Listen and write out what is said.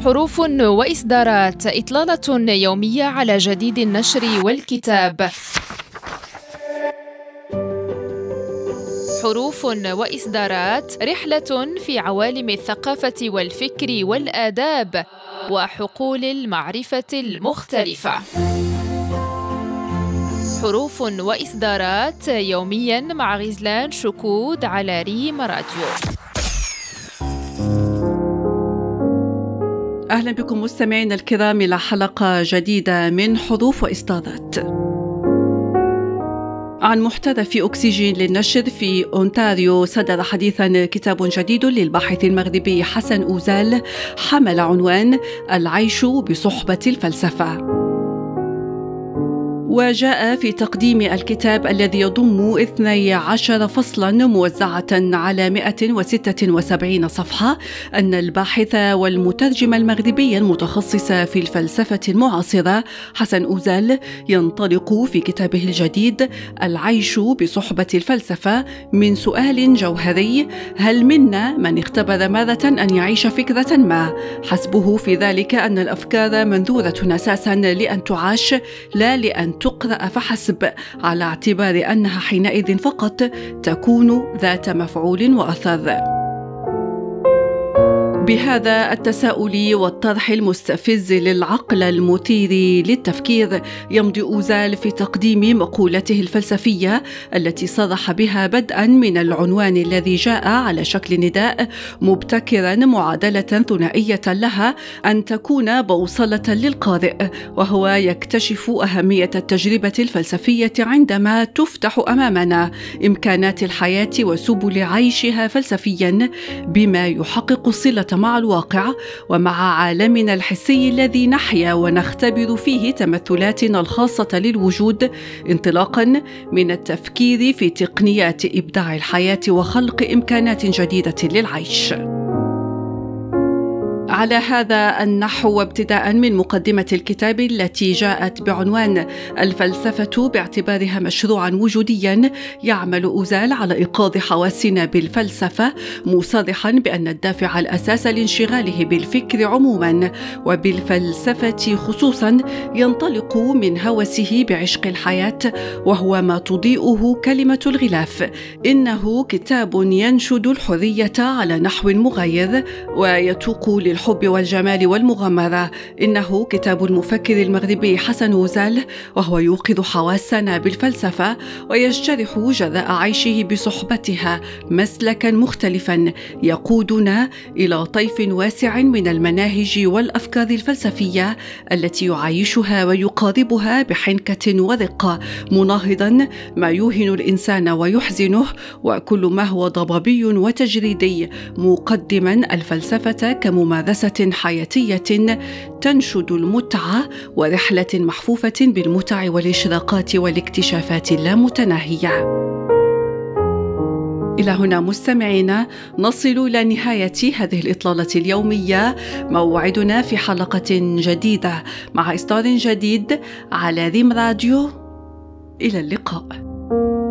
حروف وإصدارات، إطلالة يومية على جديد النشر والكتاب. حروف وإصدارات، رحلة في عوالم الثقافة والفكر والآداب وحقول المعرفة المختلفة. حروف وإصدارات يومياً مع غزلان شكود على ريم راديو. أهلا بكم مستمعينا الكرام إلى حلقة جديدة من حروف وإصدارات. عن محترف أكسجين للنشر في أونتاريو صدر حديثاً كتاب جديد للباحث المغربي حسن أوزال حمل عنوان العيش بصحبة الفلسفة. وجاء في تقديم الكتاب الذي يضم 12 فصلاً موزعة على 176 صفحة أن الباحث والمترجم المغربي المتخصص في الفلسفة المعاصرة حسن أوزال ينطلق في كتابه الجديد العيش بصحبة الفلسفة من سؤال جوهري: هل منا من اختبر مرة أن يعيش فكرة ما؟ حسبه في ذلك أن الأفكار منذورة أساساً لأن تعاش لا لأن تقرأ فحسب، على اعتبار أنها حينئذ فقط تكون ذات مفعول وأثر. بهذا التساؤل والطرح المستفز للعقل المثير للتفكير يمضي أوزال في تقديم مقولته الفلسفية التي صرح بها بدءا من العنوان الذي جاء على شكل نداء، مبتكرا معادلة ثنائية لها أن تكون بوصلة للقارئ، وهو يكتشف أهمية التجربة الفلسفية عندما تفتح أمامنا إمكانات الحياة وسبل عيشها فلسفيا، بما يحقق صلة مع الواقع ومع عالمنا الحسي الذي نحيا ونختبر فيه تمثلاتنا الخاصة للوجود، انطلاقا من التفكير في تقنيات إبداع الحياة وخلق إمكانات جديدة للعيش. على هذا النحو، وابتداء من مقدمة الكتاب التي جاءت بعنوان الفلسفة باعتبارها مشروعا وجوديا يعمل أوزال على إيقاظ حواسنا بالفلسفة، مصرحا بأن الدافع الأساس لانشغاله بالفكر عموما وبالفلسفة خصوصا ينطلق من هوسه بعشق الحياة، وهو ما تضيئه كلمة الغلاف. إنه كتاب ينشد الحرية على نحو مغاير ويتوق للحب والجمال والمغامرة. إنه كتاب المفكر المغربي حسن أوزال، وهو يوقظ حواسنا بالفلسفة ويجترح جراء عيشه بصحبتها مسلكا مختلفا يقودنا إلى طيف واسع من المناهج والأفكار الفلسفية التي يعيشها ويقاربها بحنكة ورقة، مناهضا ما يوهن الإنسان ويحزنه وكل ما هو ضبابي وتجريدي، مقدما الفلسفة كممارسة حياتية تنشد المتعة ورحلة محفوفة بالمتع والإشراقات والاكتشافات اللامتناهية. إلى هنا مستمعينا نصل إلى نهاية هذه الإطلالة اليومية، موعدنا في حلقة جديدة مع إصدار جديد على ريم راديو. إلى اللقاء.